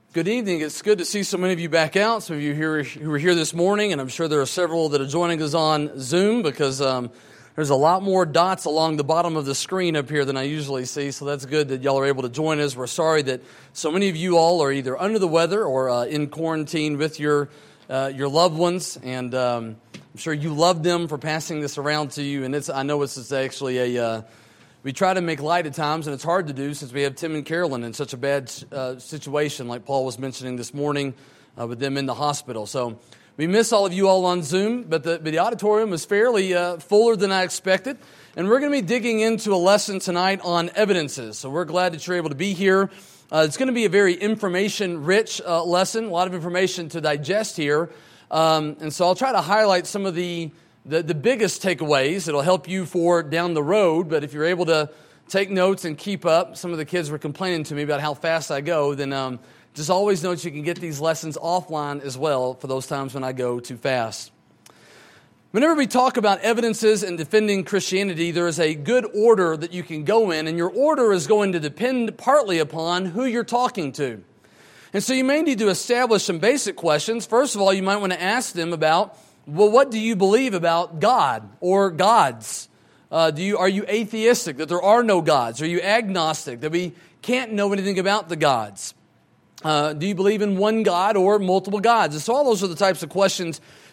Good evening. It's good to see so many of you back out. Some of you here who were here this morning, and I'm sure there are several that are joining us on Zoom because there's a lot more dots along the bottom of the screen up here than I usually see, so that's good that y'all are able to join us. We're sorry that so many of you all are either under the weather or in quarantine with your loved ones, and I'm sure you love them for passing this around to you, and I know it's actually we try to make light at times, and it's hard to do since we have Tim and Carolyn in such a bad situation, like Paul was mentioning this morning with them in the hospital. So we miss all of you all on Zoom, but the auditorium is fairly fuller than I expected. And we're going to be digging into a lesson tonight on evidences. So we're glad that you're able to be here. It's going to be a very information-rich lesson, a lot of information to digest here. And so I'll try to highlight some of the biggest takeaways. It'll help you for down the road, but if you're able to take notes and keep up, some of the kids were complaining to me about how fast I go, then just always note you can get these lessons offline as well for those times when I go too fast. Whenever we talk about evidences and defending Christianity, there is a good order that you can go in, and your order is going to depend partly upon who you're talking to. And so you may need to establish some basic questions. First of all, you might want to ask them about, well, what do you believe about God or gods? Are you atheistic, that there are no gods? Are you agnostic, that we can't know anything about the gods? Do you believe in one God or multiple gods? And so all those are the types of questions